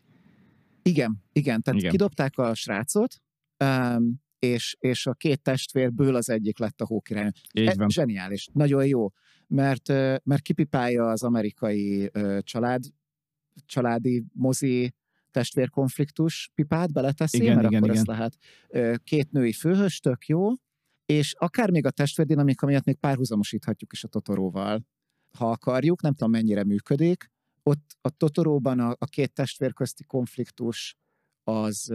Igen, tehát kidobták a srácot, és a két testvérből az egyik lett a Hókirálynő. Zseniális, nagyon jó, mert kipipálja az amerikai családi mozi testvérkonfliktus pipát beleteszi, akkor ezt lehet. Két női főhős, tök jó, és akár még a testvérdinamika miatt még párhuzamosíthatjuk is a Totoróval, ha akarjuk, nem tudom mennyire működik. Ott a Totoróban a két testvér közti konfliktus az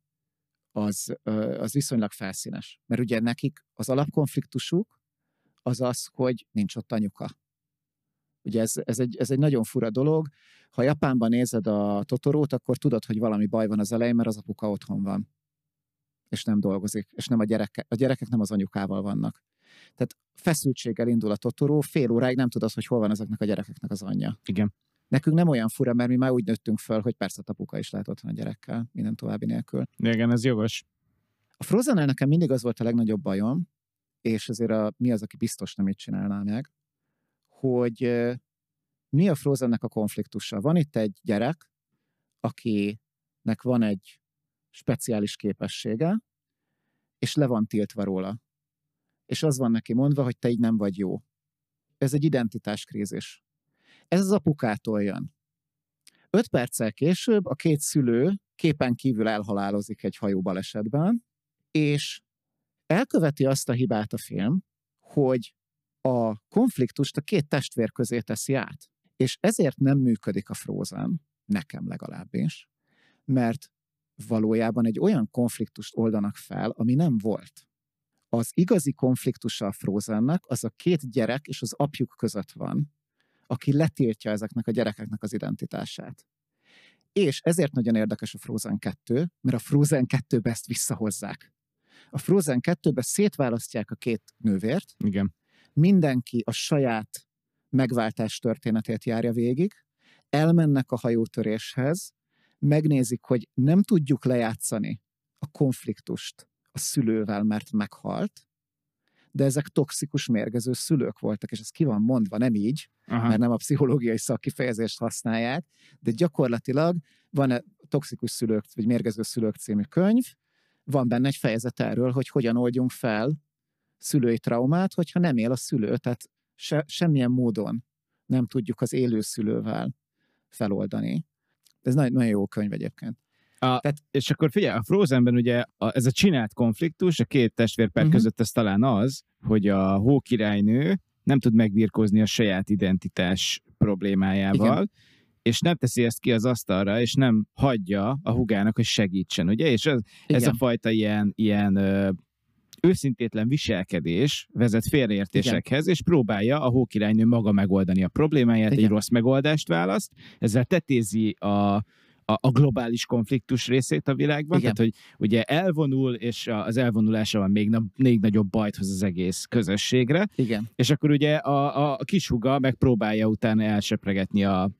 viszonylag felszínes. Mert ugye nekik az alapkonfliktusuk az az, hogy nincs ott anyuka. Ugye ez egy nagyon fura dolog. Ha Japánban nézed a Totorót, akkor tudod, hogy valami baj van az elején, mert az apuka otthon van. És nem dolgozik. És nem a gyerekek nem az anyukával vannak. Tehát feszültséggel indul a Totoró, fél óráig nem tudod, hogy hol van ezeknek a gyerekeknek az anyja. Igen. Nekünk nem olyan fura, mert mi már úgy nőttünk föl, hogy persze a apuka is lehet otthon a gyerekkel, minden további nélkül. Igen, ez jogos. A Frozen-nel nekem mindig az volt a legnagyobb bajom, és azért mi az, aki biztos nem így csinálná meg, hogy mi a Frozennek a konfliktusa. Van itt egy gyerek, akinek van egy speciális képessége, és le van tiltva róla. És az van neki mondva, hogy te így nem vagy jó. Ez egy identitáskrízis. Ez az apukától jön. 5 perccel később a 2 szülő képen kívül elhalálozik egy hajóbalesetben, és elköveti azt a hibát a film, hogy a konfliktust a 2 testvér közé teszi át. És ezért nem működik a Frozen, nekem legalábbis, mert valójában egy olyan konfliktust oldanak fel, ami nem volt. Az igazi konfliktusa a Frozennek az a 2 gyerek és az apjuk között van, aki letiltja ezeknek a gyerekeknek az identitását. És ezért nagyon érdekes a Frozen 2, mert a Frozen 2-be ezt visszahozzák. A Frozen 2-be szétválasztják a 2 nővért, Igen. mindenki a saját megváltás történetét járja végig, elmennek a hajótöréshez, megnézik, hogy nem tudjuk lejátszani a konfliktust a szülővel, mert meghalt, de ezek toxikus, mérgező szülők voltak, és ez ki van mondva, nem így, mert nem a pszichológiai szakkifejezést használják, de gyakorlatilag van Toxikus szülők, vagy Mérgező szülők című könyv, van benne egy fejezet erről, hogy hogyan oldjunk fel szülői traumát, hogyha nem él a szülő, tehát semmilyen módon nem tudjuk az élő szülővel feloldani. Ez nagyon jó könyv egyébként. És akkor figyelj, a Frozenben ugye ez a csinált konfliktus, a 2 testvérpár között ez talán az, hogy a hókirálynő nem tud megbirkózni a saját identitás problémájával, igen, és nem teszi ezt ki az asztalra, és nem hagyja a húgának, hogy segítsen, ugye? És ez a fajta ilyen őszintétlen viselkedés vezet félreértésekhez, igen, és próbálja a hókirálynő maga megoldani a problémáját, igen, egy rossz megoldást választ, ezzel tetézi a globális konfliktus részét a világban, igen, tehát hogy ugye elvonul, és az elvonulásával még nagyobb bajt hoz az egész közösségre, igen, és akkor ugye a kishúga megpróbálja utána elsöpregetni a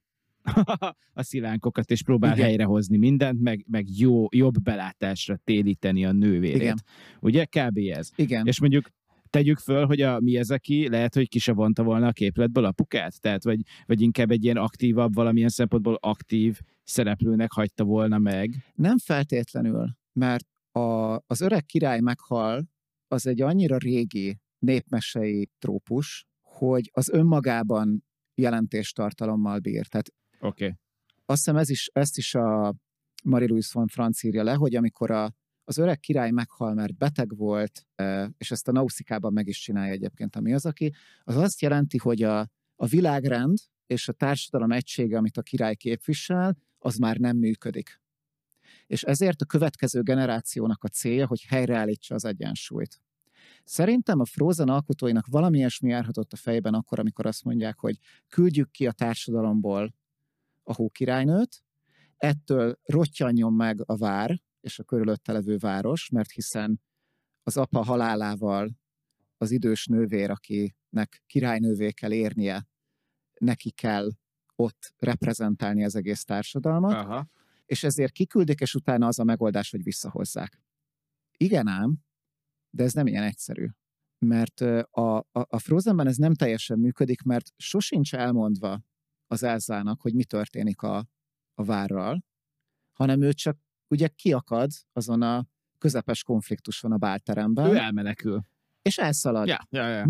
szilánkokat, és próbál, igen, helyrehozni mindent, meg jobb belátásra télíteni a nővérét. Igen. Ugye? Kb. Ez. Igen. És mondjuk tegyük föl, hogy a Miyazaki lehet, hogy ki se vonta volna a képletből apukát, tehát vagy inkább egy ilyen aktívabb, valamilyen szempontból aktív szereplőnek hagyta volna meg. Nem feltétlenül, mert az öreg király meghal, az egy annyira régi népmesei trópus, hogy az önmagában jelentéstartalommal bír. Tehát okay, azt hiszem ezt is a Marie-Louise von Franz írja le, hogy amikor az öreg király meghal, mert beteg volt, és ezt a Nauszikában meg is csinálja egyébként a Miyazaki, az azt jelenti, hogy a világrend és a társadalom egysége, amit a király képvisel, az már nem működik. És ezért a következő generációnak a célja, hogy helyreállítsa az egyensúlyt. Szerintem a Frozen alkotóinak valami ilyesmi járhatott a fejben akkor, amikor azt mondják, hogy küldjük ki a társadalomból a hókirálynőt, ettől rottyanjon meg a vár és a körülötte levő város, mert hiszen az apa halálával az idős nővér, akinek királynővé kell érnie, neki kell ott reprezentálni az egész társadalmat, aha, és ezért kiküldik, és utána az a megoldás, hogy visszahozzák. Igen ám, de ez nem ilyen egyszerű. Mert a Frozenben ez nem teljesen működik, mert sosincs elmondva az Elzának, hogy mi történik a várral, hanem ő csak ugye kiakad azon a közepes konfliktuson a bálteremben. Ő elmenekül. És elszalad. Ja.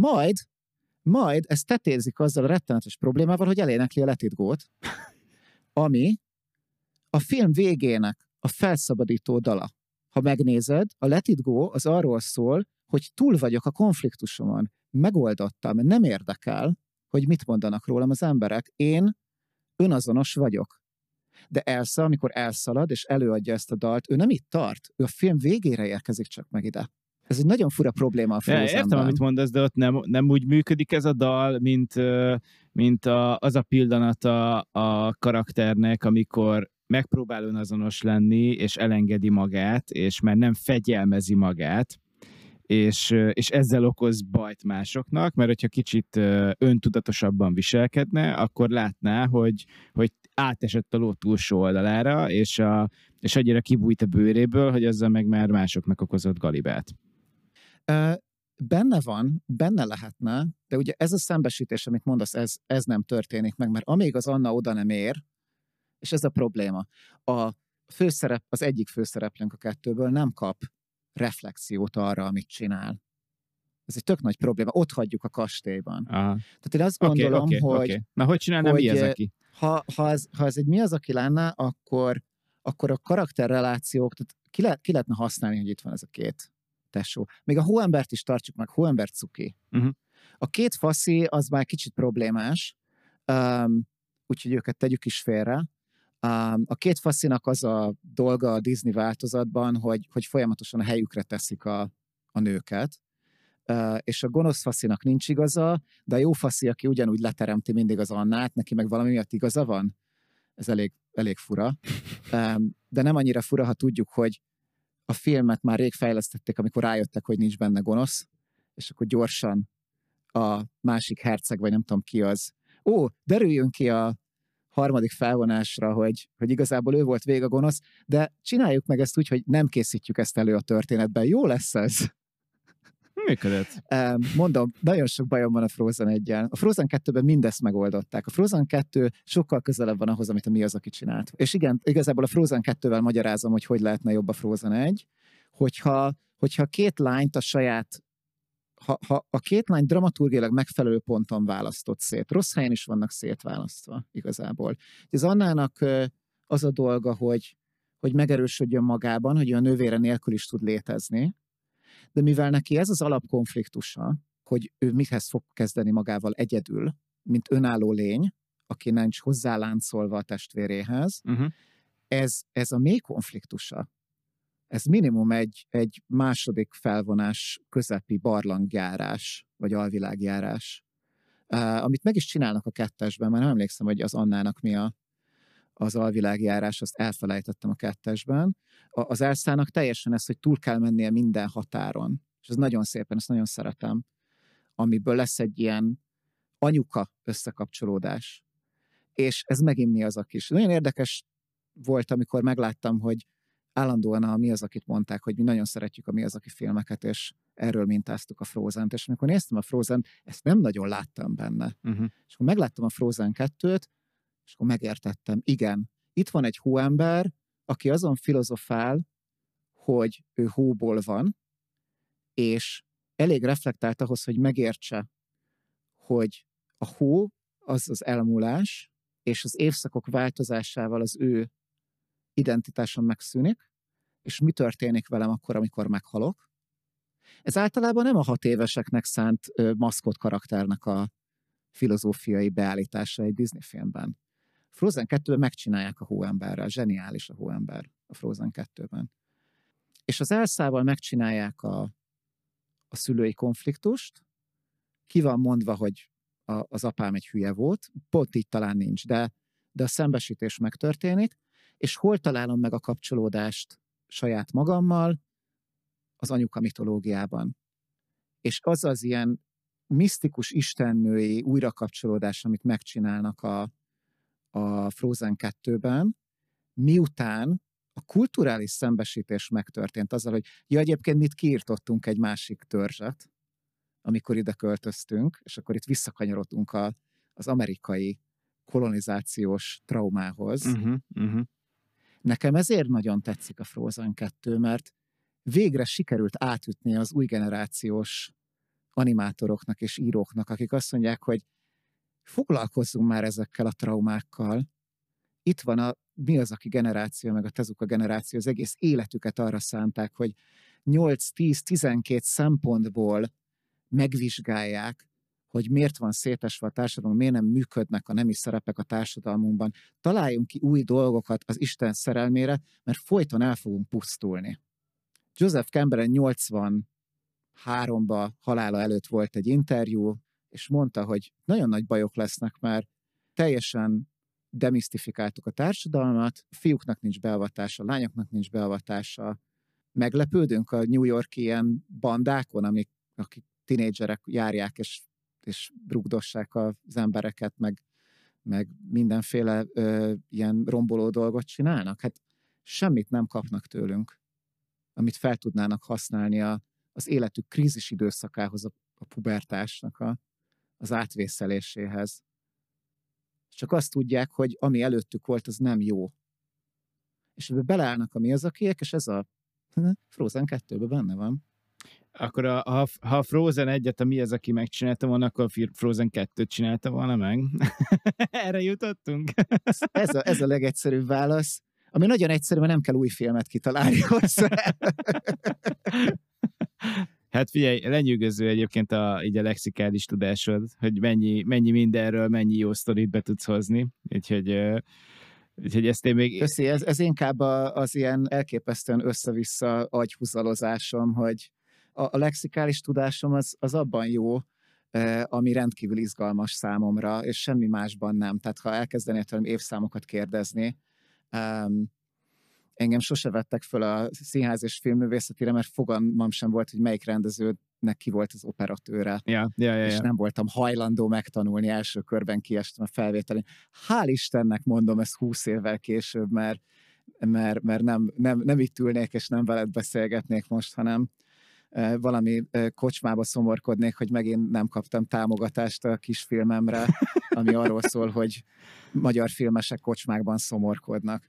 Majd ezt tetézik azzal a rettenetes problémával, hogy elénekli a Let It Go-t, ami a film végének a felszabadító dala. Ha megnézed, a Let It Go az arról szól, hogy túl vagyok a konfliktusomon. Megoldottam, nem érdekel, hogy mit mondanak rólam az emberek. Én önazonos vagyok. De Elsa, amikor elszalad és előadja ezt a dalt, ő nem itt tart. Ő a film végére érkezik csak meg ide. Ez egy nagyon fura probléma a Frozenben. Értem, amit mondasz, de ott nem úgy működik ez a dal, mint az a pillanata a karakternek, amikor megpróbál önazonos lenni, és elengedi magát, és már nem fegyelmezi magát, és ezzel okoz bajt másoknak, mert hogyha kicsit öntudatosabban viselkedne, akkor látná, hogy átesett a ló túlsó oldalára, és annyira kibújt a bőréből, hogy ezzel meg már másoknak okozott galibát. Benne lehetne, de ugye ez a szembesítés, amit mondasz, ez nem történik meg, mert amíg az Anna oda nem ér, és ez a probléma, az egyik főszereplőnk a kettőből nem kap reflexiót arra, amit csinál. Ez egy tök nagy probléma. Ott hagyjuk a kastélyban. Aha. Tehát én azt gondolom, hogy... Okay. Na, hogy csinálna Miyazaki? Ha ez egy Miyazaki lenne, akkor a karakterrelációk, tehát ki lehetne használni, hogy itt van ez a két tesó. Még a hóembert is tartsuk meg, hóember cuki. Uh-huh. A két faszi az már kicsit problémás, úgyhogy őket tegyük is félre. A két faszinak az a dolga a Disney változatban, hogy folyamatosan a helyükre teszik a nőket, és a gonosz faszinak nincs igaza, de a jó faszi, aki ugyanúgy leteremti mindig az Annát, neki meg valami miatt igaza van. Ez elég fura. De nem annyira fura, ha tudjuk, hogy a filmet már rég fejlesztették, amikor rájöttek, hogy nincs benne gonosz, és akkor gyorsan a másik herceg, vagy nem tudom ki az. Derüljön ki a harmadik felvonásra, hogy igazából ő volt végig a gonosz, de csináljuk meg ezt úgy, hogy nem készítjük ezt elő a történetben. Jó lesz ez? Működött. Mondom, nagyon sok bajom van a Frozen 1-jel. A Frozen 2-ben mindezt megoldották. A Frozen 2 sokkal közelebb van ahhoz, amit a Miyazaki csinált. És igen, igazából a Frozen 2-vel magyarázom, hogy lehetne jobb a Frozen 1, hogyha a két lányt a saját ha a két lány dramaturgiailag megfelelő ponton választott szét. Rossz helyen is vannak szétválasztva igazából. Az Annának az a dolga, hogy megerősödjön magában, hogy a nővére nélkül is tud létezni, de mivel neki ez az alapkonfliktusa, hogy ő mihez fog kezdeni magával egyedül, mint önálló lény, aki nincs hozzáláncolva a testvéréhez, ez a mély konfliktusa. Ez minimum egy második felvonás közepi barlangjárás, vagy alvilágjárás, amit meg is csinálnak a 2-esben, mert nem emlékszem, hogy az Annának mi az alvilágjárás, azt elfelejtettem a 2-esben. Az Elsának teljesen ez, hogy túl kell mennie minden határon. És ez nagyon szépen, ezt nagyon szeretem. Amiből lesz egy ilyen anyuka összekapcsolódás. És ez megint Miyazaki is. Nagyon érdekes volt, amikor megláttam, hogy állandóan a Miyazakit mondták, hogy mi nagyon szeretjük a Miyazaki filmeket, és erről mintáztuk a Frozent. És amikor néztem a Frozen, ezt nem nagyon láttam benne. És akkor megláttam a Frozen 2-t, és akkor megértettem, igen, itt van egy hóember, aki azon filozofál, hogy ő hóból van, és elég reflektált ahhoz, hogy megértse, hogy a hó az az elmúlás, és az évszakok változásával az ő identitásom megszűnik, és mi történik velem akkor, amikor meghalok. Ez általában nem a 6 éveseknek szánt maszkot karakternek a filozófiai beállítása egy Disney filmben. Frozen 2-ben megcsinálják a hóemberrel, zseniális a hóember a Frozen 2-ben. És az Elsával megcsinálják a szülői konfliktust, ki van mondva, hogy az apám egy hülye volt, pont így talán nincs, de a szembesítés megtörténik, és hol találom meg a kapcsolódást saját magammal? Az anyuka mitológiában. És az ilyen misztikus istennői újrakapcsolódás, amit megcsinálnak a Frozen 2-ben, miután a kulturális szembesítés megtörtént azzal, hogy egyébként mit kiirtottunk egy másik törzset, amikor ide költöztünk, és akkor itt visszakanyarodunk az amerikai kolonizációs traumához. Nekem ezért nagyon tetszik a Frozen 2, mert végre sikerült átütni az új generációs animátoroknak és íróknak, akik azt mondják, hogy foglalkozzunk már ezekkel a traumákkal. Itt van a Miyazaki generáció, meg a Tezuka generáció, az egész életüket arra szánták, hogy 8-10-12 szempontból megvizsgálják, hogy miért van szétesve a társadalom, miért nem működnek a nemi szerepek a társadalmunkban. Találjunk ki új dolgokat az Isten szerelmére, mert folyton el fogunk pusztulni. Joseph Campbell 83-ban halála előtt volt egy interjú, és mondta, hogy nagyon nagy bajok lesznek, mert teljesen demisztifikáltuk a társadalmat, fiúknak nincs beavatása, lányoknak nincs beavatása, meglepődünk a New York-i ilyen bandákon, akik tinédzserek járják és rugdossák az embereket, meg mindenféle ilyen romboló dolgot csinálnak? Hát semmit nem kapnak tőlünk, amit fel tudnának használni az életük krízis időszakához, a pubertásnak az átvészeléséhez. Csak azt tudják, hogy ami előttük volt, az nem jó. És ebbe beleállnak a Miyazakiek, és ez a Frozen 2-ben benne van. Akkor ha a Frozen 1-et a Miyazaki megcsinálta volna, akkor a Frozen 2-t csinálta volna meg? Erre jutottunk? Ez a legegyszerűbb válasz, ami nagyon egyszerű, mert nem kell új filmet kitalálni hozzá. Hát figyelj, lenyűgöző egyébként így a lexikális tudásod, hogy mennyi mindenről, mennyi jó sztorit be tudsz hozni. Úgyhogy ezt én még... Köszi, ez inkább az ilyen elképesztően össze-vissza agyhúzalozásom, hogy a lexikális tudásom az abban jó, ami rendkívül izgalmas számomra, és semmi másban nem. Tehát ha elkezdenél tőlem évszámokat kérdezni, engem sose vettek föl a színház és filmművészetére, mert fogalmam sem volt, hogy melyik rendezőnek ki volt az operatőre. És nem voltam hajlandó megtanulni, első körben kiestem a felvételén. Hál' Istennek mondom ezt 20 évvel később, mert nem itt ülnék, és nem veled beszélgetnék most, hanem valami kocsmába szomorkodnék, hogy megint nem kaptam támogatást a kisfilmemre, ami arról szól, hogy magyar filmesek kocsmákban szomorkodnak.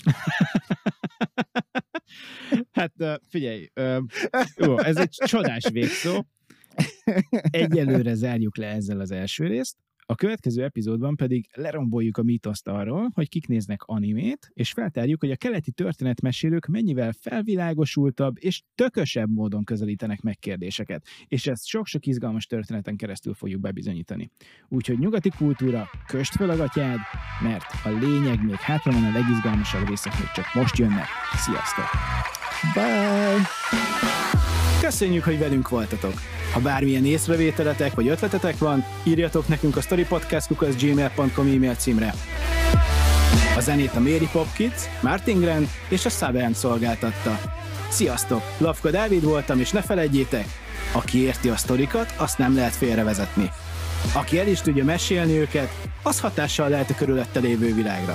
Hát figyelj, jó, ez egy csodás végszó. Egyelőre zárjuk le ezzel az első részt. A következő epizódban pedig leromboljuk a mítoszt arról, hogy kik néznek animét, és feltárjuk, hogy a keleti történetmesélők mennyivel felvilágosultabb és tökösebb módon közelítenek meg kérdéseket. És ezt sok-sok izgalmas történeten keresztül fogjuk bebizonyítani. Úgyhogy nyugati kultúra, kösd fel a gatyád, mert a lényeg még hátra van, a legizgalmasabb részek még csak most jönnek. Sziasztok! Bye! Köszönjük, hogy velünk voltatok! Ha bármilyen észrevételetek vagy ötletetek van, írjatok nekünk a storypodcast@gmail.com e-mail címre. A zenét a Mary Pop Kids, Martin Grant és a Suburban szolgáltatta. Sziasztok! Lavka Dávid voltam, és ne felejtjétek, aki érti a sztorikat, azt nem lehet félrevezetni. Aki el is tudja mesélni őket, az hatással lehet a körülötte lévő világra.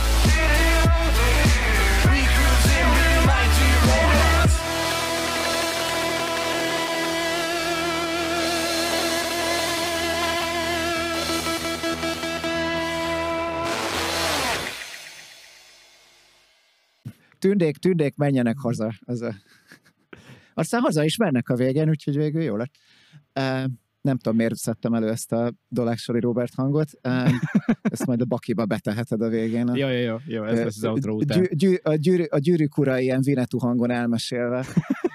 Tündék, menjenek haza. Aztán haza is mennek a végén, úgyhogy végül jó lett. Nem tudom, miért szedtem elő ezt a Doláksori Robert hangot. Ezt majd a bakiba beteheted a végén. Jó, ez lesz az outro után. A gyűrűk ura ilyen Vinetú hangon elmesélve.